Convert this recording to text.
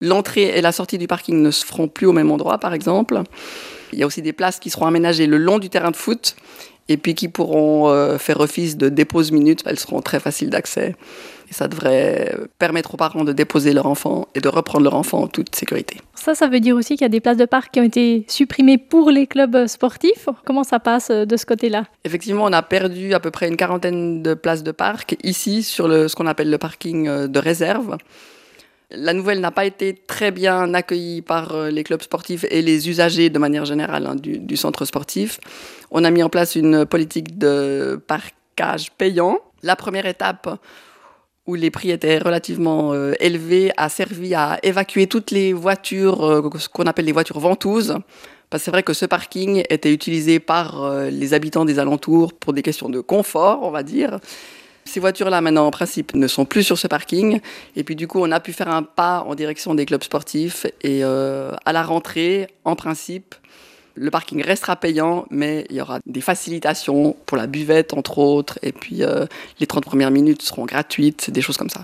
L'entrée et la sortie du parking ne se feront plus au même endroit, par exemple. Il y a aussi des places qui seront aménagées le long du terrain de foot et puis qui pourront faire office de dépose minutes. Elles seront très faciles d'accès. Et ça devrait permettre aux parents de déposer leur enfant et de reprendre leur enfant en toute sécurité. Ça veut dire aussi qu'il y a des places de parc qui ont été supprimées pour les clubs sportifs. Comment ça passe de ce côté-là ? Effectivement, on a perdu à peu près une 40aine de places de parc ici sur ce qu'on appelle le parking de réserve. La nouvelle n'a pas été très bien accueillie par les clubs sportifs et les usagers de manière générale du centre sportif. On a mis en place une politique de parquage payant. La première étape, où les prix étaient relativement élevés, a servi à évacuer toutes les voitures, ce qu'on appelle les voitures ventouses. Parce que c'est vrai que ce parking était utilisé par les habitants des alentours pour des questions de confort, on va dire. Ces voitures-là, maintenant, en principe, ne sont plus sur ce parking. Et puis, du coup, on a pu faire un pas en direction des clubs sportifs. Et à la rentrée, en principe, le parking restera payant, mais il y aura des facilitations pour la buvette, entre autres. Et puis, les 30 premières minutes seront gratuites, des choses comme ça.